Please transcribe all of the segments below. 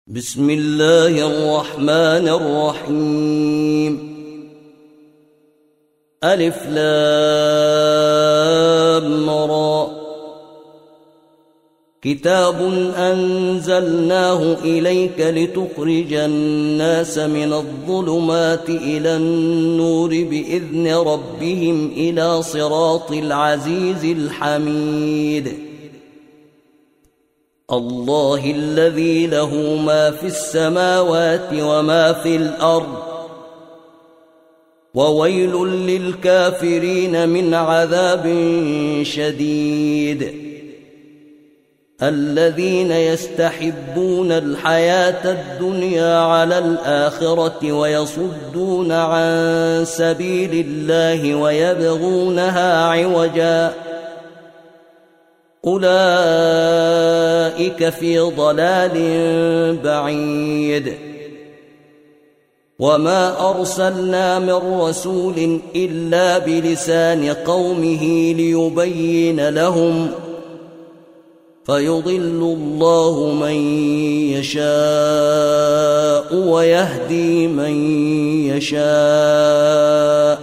بسم الله الرحمن الرحيم. ألف لام را. كتاب أنزلناه إليك لتخرج الناس من الظلمات إلى النور بإذن ربهم إلى صراط العزيز الحميد. الله الذي له ما في السماوات وما في الأرض، وويل للكافرين من عذاب شديد. الذين يستحبون الحياة الدنيا على الآخرة ويصدون عن سبيل الله ويبغونها عوجا، أولئك في ضلال بعيد. وما أرسلنا من رسول إلا بلسان قومه ليبين لهم، فيضل الله من يشاء ويهدي من يشاء،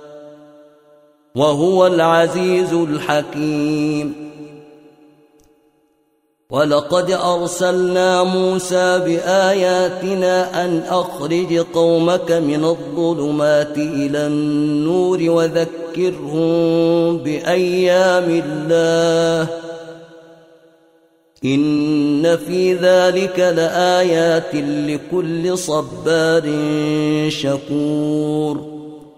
وهو العزيز الحكيم. ولقد أرسلنا موسى بآياتنا أن أخرج قومك من الظلمات إلى النور وذكرهم بأيام الله، إن في ذلك لآيات لكل صبار شكور.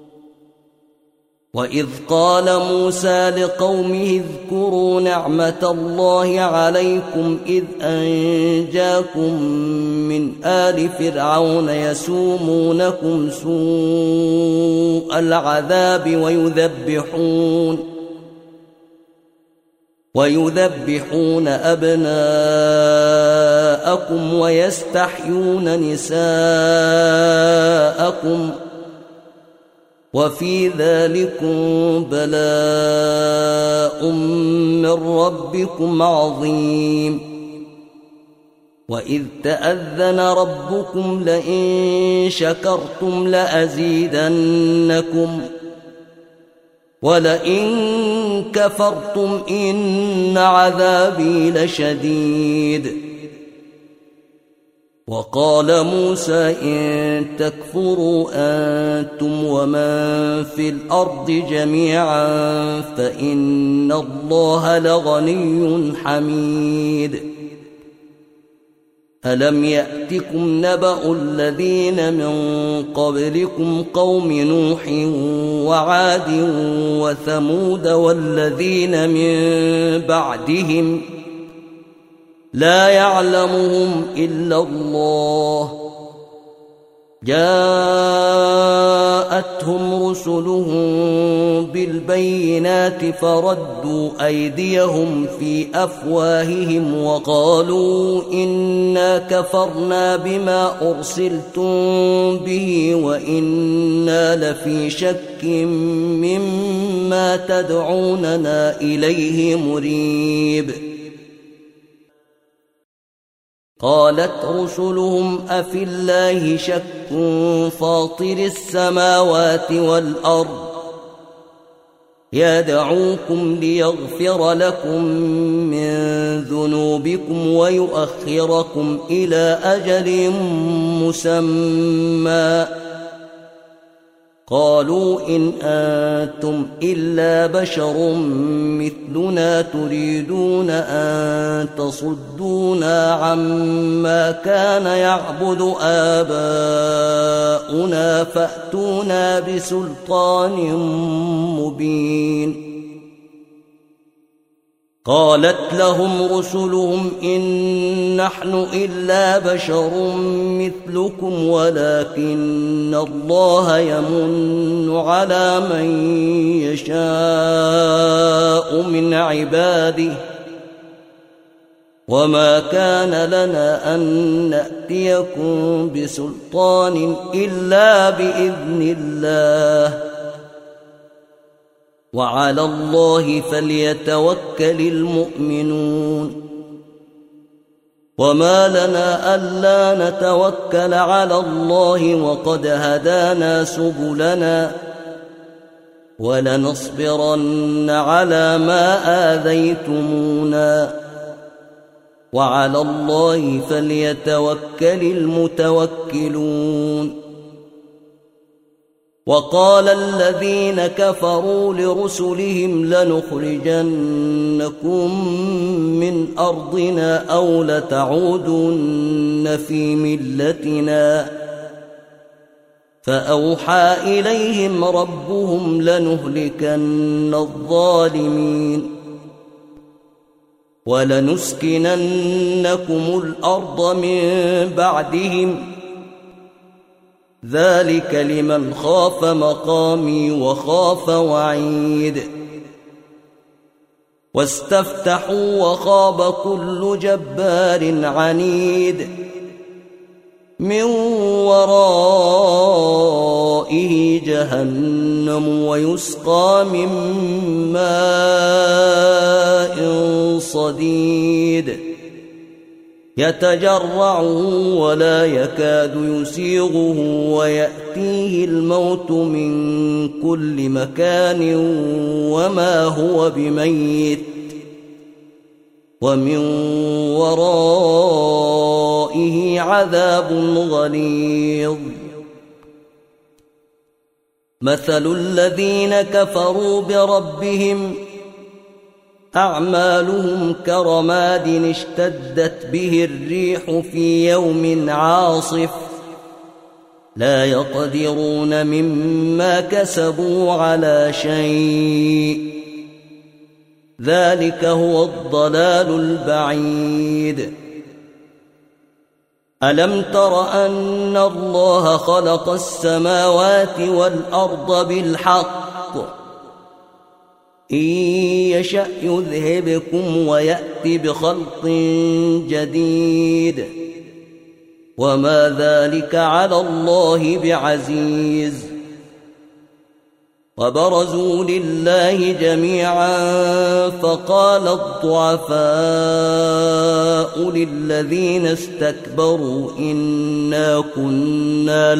وإذ قال موسى لقومه اذكروا نعمة الله عليكم إذ أنجاكم من آل فرعون يسومونكم سوء العذاب ويذبحون أبناءكم ويستحيون نساءكم، وفي ذلكم بلاء من ربكم عظيم. وإذ تأذن ربكم لئن شكرتم لأزيدنكم ولئن كفرتم إن عذابي لشديد. وقال موسى إن تكفروا أنتم ومن في الأرض جميعا فإن الله لغني حميد. ألم يأتكم نبأ الذين من قبلكم قوم نوح وعاد وثمود والذين من بعدهم لا يعلمهم إلا الله، جاءتهم رسلهم بالبينات فردوا أيديهم في أفواههم وقالوا إنا كفرنا بما أرسلتم به وإنا لفي شك مما تدعوننا إليه مريب. قالت رسلهم أفي الله شك فاطر السماوات والأرض يدعوكم ليغفر لكم من ذنوبكم ويؤخركم إلى أجل مسمى. قالوا إن أنتم إلا بشر مثلنا تريدون أن تصدونا عما كان يعبد آباؤنا فأتونا بسلطان مبين. قالت لهم رسلهم إن نحن إلا بشر مثلكم ولكن الله يمن على من يشاء من عباده، وما كان لنا أن نأتيكم بسلطان إلا بإذن الله، وعلى الله فليتوكل المؤمنون. وما لنا ألا نتوكل على الله وقد هدانا سبلنا ولنصبرن على ما آذيتمونا وعلى الله فليتوكل المتوكلون. وقال الذين كفروا لرسلهم لنخرجنكم من أرضنا أو لتعودن في ملتنا فأوحى إليهم ربهم لنهلكن الظالمين ولنسكننكم الأرض من بعدهم ذلك لمن خاف مقامي وخاف وعيد. واستفتحوا وخاب كل جبار عنيد من ورائه جهنم ويسقى من ماء صديد يتجرعه ولا يكاد يسيغه ويأتيه الموت من كل مكان وما هو بميت ومن ورائه عذاب غليظ. مثل الذين كفروا بربهم أعمالهم كرماد اشتدت به الريح في يوم عاصف لا يقدرون مما كسبوا على شيء ذلك هو الضلال البعيد. ألم تر أن الله خلق السماوات والأرض بالحق إن يشأ يذهبكم ويأت بخلق جديد وما ذلك على الله بعزيز. وبرزوا لله جميعا فقال الضعفاء للذين استكبروا إنا كنا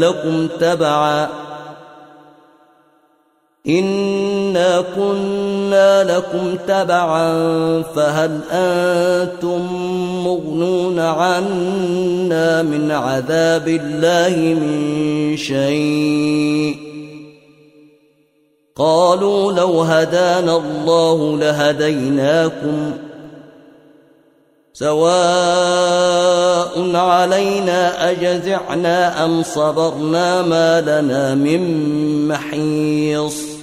لكم تبعا فهل أنتم مغنون عنا من عذاب الله من شيء قالوا لو هدانا الله لهديناكم سواء علينا أجزعنا أم صبرنا ما لنا من محيص.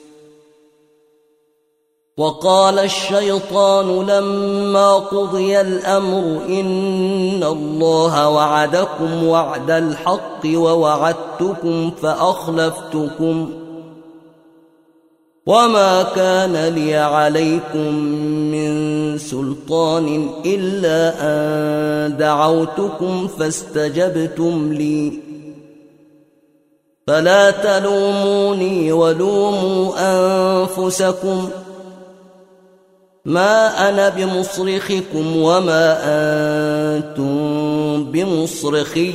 وقال الشيطان لما قضي الأمر إن الله وعدكم وعد الحق ووعدتكم فأخلفتكم وما كان لي عليكم من سلطان إلا أن دعوتكم فاستجبتم لي فلا تلوموني ولوموا أنفسكم ما أنا بمصرخكم وما أنتم بمصرخي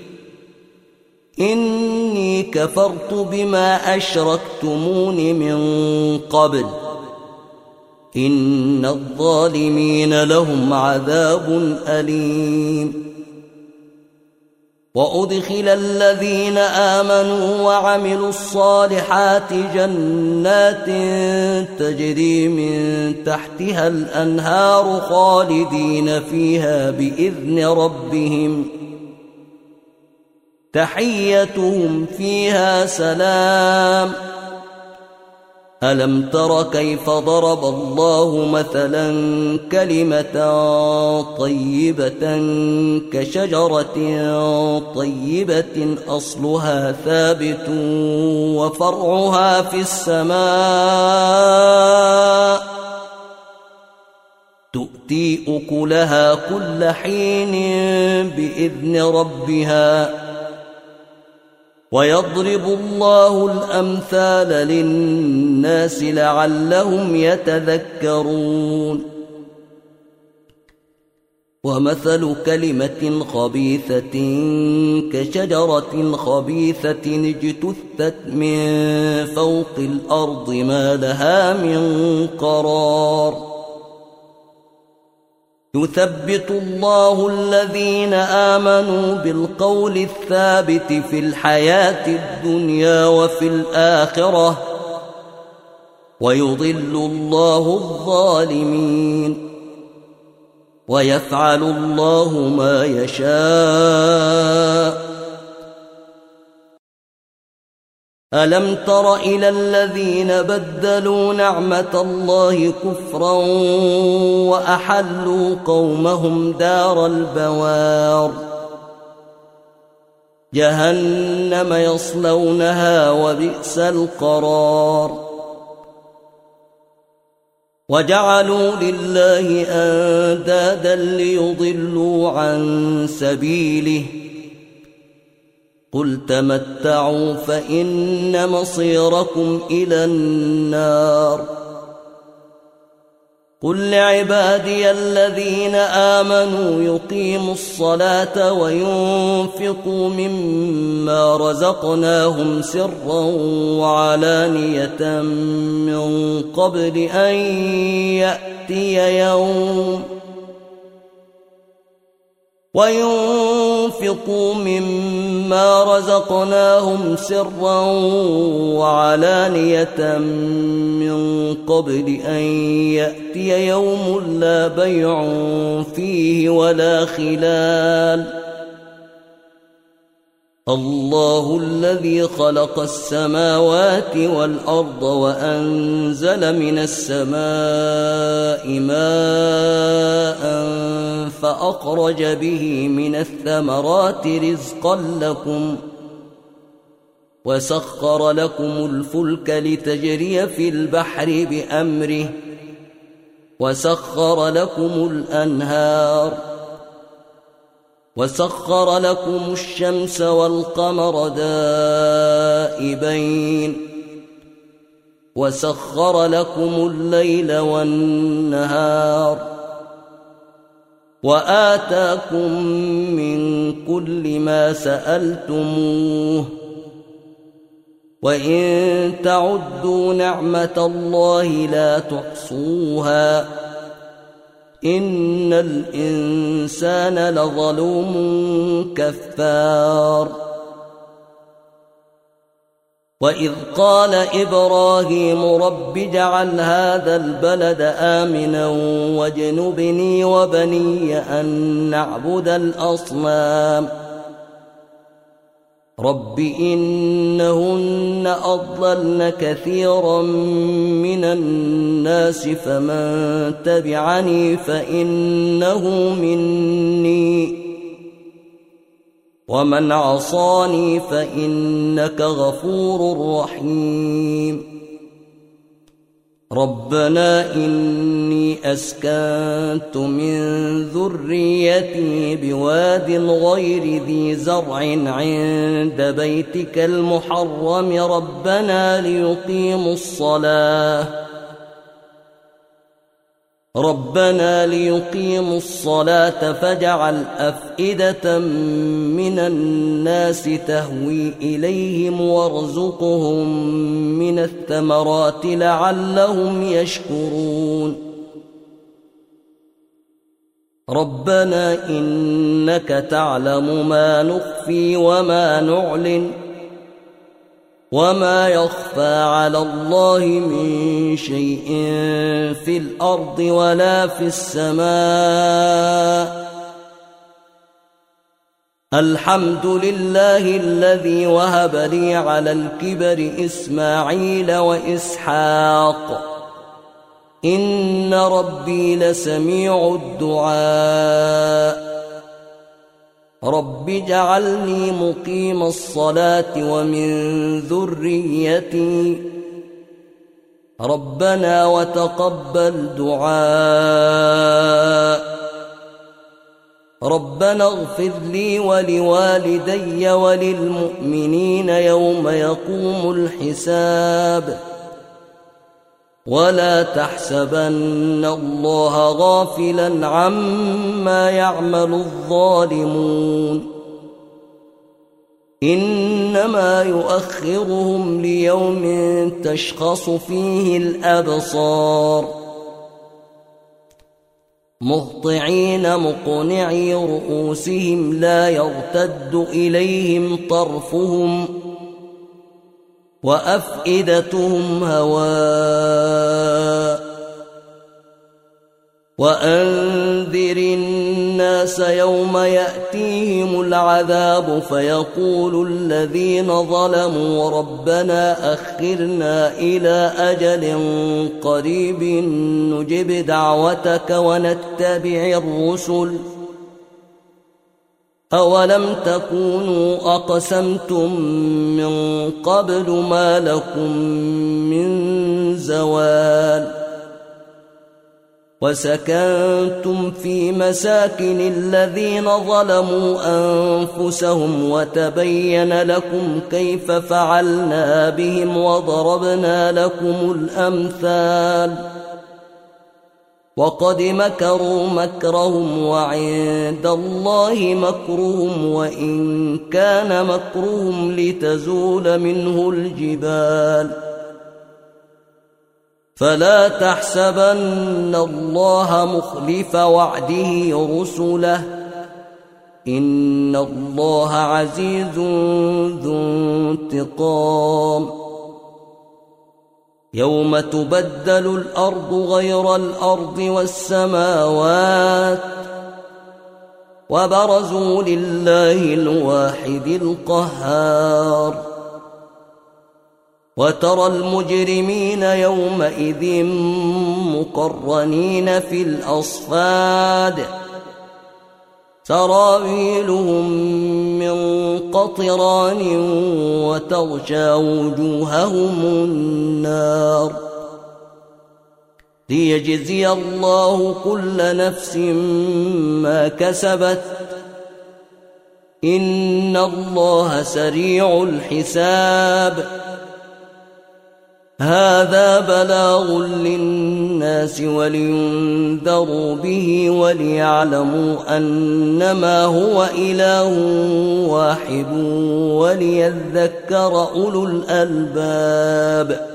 إني كفرت بما أشركتمون من قبل إن الظالمين لهم عذاب أليم. وأدخل الذين آمنوا وعملوا الصالحات جنات تجري من تحتها الأنهار خالدين فيها بإذن ربهم تحيتهم فيها سلام. ألم تر كيف ضرب الله مثلا كلمة طيبة كشجرة طيبة أصلها ثابت وفرعها في السماء تؤتي أكلها كل حين بإذن ربها ويضرب الله الأمثال للناس لعلهم يتذكرون. ومثل كلمة خبيثة كشجرة خبيثة اجتثت من فوق الأرض ما لها من قرار يثبت الله الذين آمنوا بالقول الثابت في الحياة الدنيا وفي الآخرة ويضل الله الظالمين ويفعل الله ما يشاء. ألم تر إلى الذين بدلوا نعمة الله كفرا وأحلوا قومهم دار البوار جهنم يصلونها وبئس القرار وجعلوا لله أندادا ليضلوا عن سبيله قل تمتعوا فإن مصيركم إلى النار قل لعبادي الذين آمنوا يقيموا الصلاة وينفقوا مما رزقناهم سرا وعلانية من قبل أن يأتي يوم وينفقوا مما رزقناهم سرا وعلانية من قبل أن يأتي يوم لا بيع فيه ولا خلال الله الذي خلق السماوات والأرض وأنزل من السماء ماء فأخرج به من الثمرات رزقا لكم وسخر لكم الفلك لتجري في البحر بأمره وسخر لكم الأنهار وسخر لكم الشمس والقمر دائبين وسخر لكم الليل والنهار وآتاكم من كل ما سألتموه وإن تعدوا نعمة الله لا تحصوها إن الإنسان لظلوم كفار وإذ قال إبراهيم رب اجعل هذا البلد آمنا واجنبني وبني أن نعبد الأصنام رب إنهن أضللن كثيرا من الناس فمن تبعني فإنه مني ومن عصاني فإنك غفور رحيم ربنا إني أسكنت من ذريتي بواد غير ذي زرع عند بيتك المحرم ربنا ليقيموا الصلاة فاجعل أفئدة من الناس تهوي إليهم وارزقهم من الثمرات لعلهم يشكرون ربنا إنك تعلم ما نخفي وما نعلن وما يخفى على الله من شيء في الأرض ولا في السماء الحمد لله الذي وهب لي على الكبر إسماعيل وإسحاق إن ربي لسميع الدعاء رب اجعلني مقيم الصلاة ومن ذريتي ربنا وتقبل دعاء ربنا اغفر لي ولوالدي وللمؤمنين يوم يقوم الحساب ولا تحسبن الله غافلا عما يعمل الظالمون إنما يؤخرهم ليوم تشخص فيه الأبصار مهطعين مقنعي رؤوسهم لا يرتد إليهم طرفهم وأفئدتهم هواء وأنذر الناس يوم يأتيهم العذاب فيقول الذين ظلموا ربنا أخرنا إلى أجل قريب نجب دعوتك ونتبع الرسل أولم تكونوا أقسمتم من قبل ما لكم من زوال وسكنتم في مساكن الذين ظلموا أنفسهم وتبين لكم كيف فعلنا بهم وضربنا لكم الأمثال وقد مكروا مكرهم وعند الله مكرهم وإن كان مكرهم لتزول منه الجبال فلا تحسبن الله مخلف وعده رسله إن الله عزيز ذو انتقام يوم تبدل الأرض غير الأرض والسماوات وبرزوا لله الواحد القهار وترى المجرمين يومئذ مقرنين في الأصفاد سرابيلهم من قطران وتغشى وجوههم النار ليجزي الله كل نفس ما كسبت إن الله سريع الحساب هذا بلاغ للناس ولينذروا به وليعلموا أنما هو إله واحد وليذكر أولو الألباب